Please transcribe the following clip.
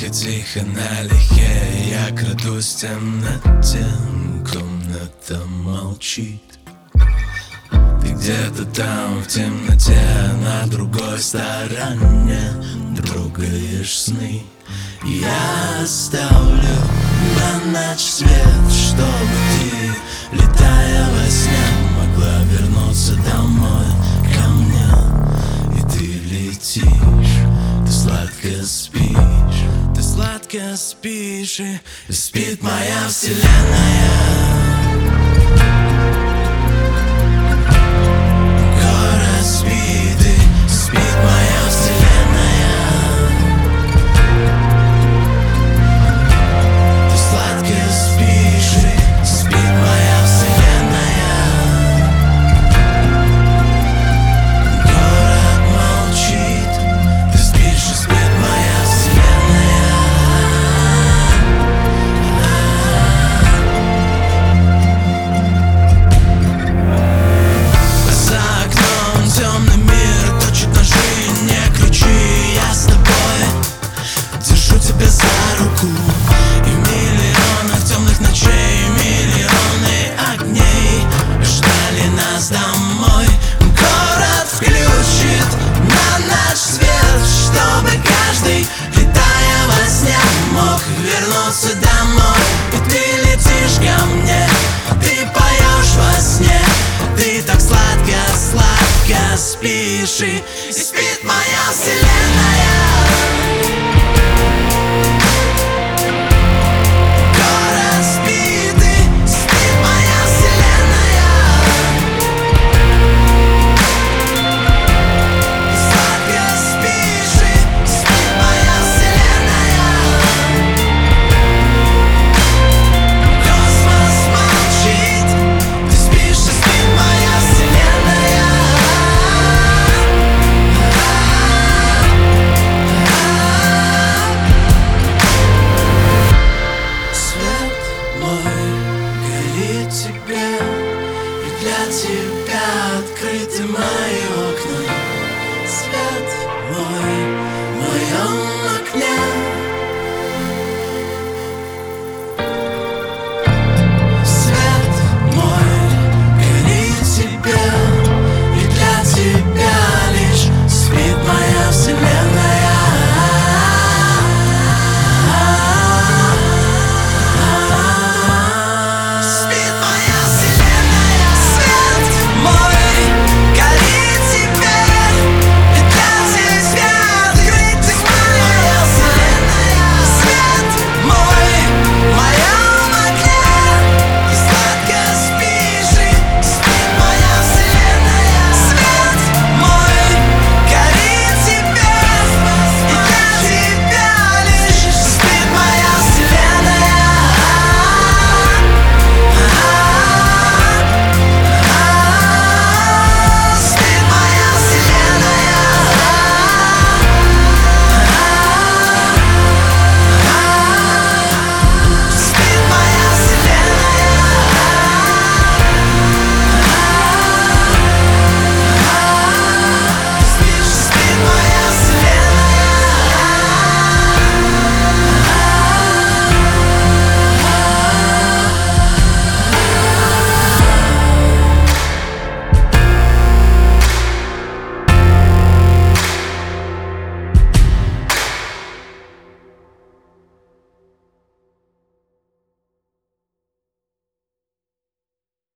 тихо налегке я крадусь в темноте, комната молчит. Ты где-то там в темноте, на другой стороне трогаешь сны. Я оставлю на ночь свет, чтобы ты, летая во сне, могла вернуться домой ко мне. И ты летишь, ты сладко спишь, ты сладко спишь, и спит моя вселенная. За руку и миллионов темных ночей, миллионы огней ждали нас домой. Город включит на наш свет, чтобы каждый, летая во сне, мог вернуться домой. И ты летишь ко мне, ты поешь во сне, ты так сладко, сладко спишь, и спит моя вселенная. Для тебя открыты мои окна, свет мой.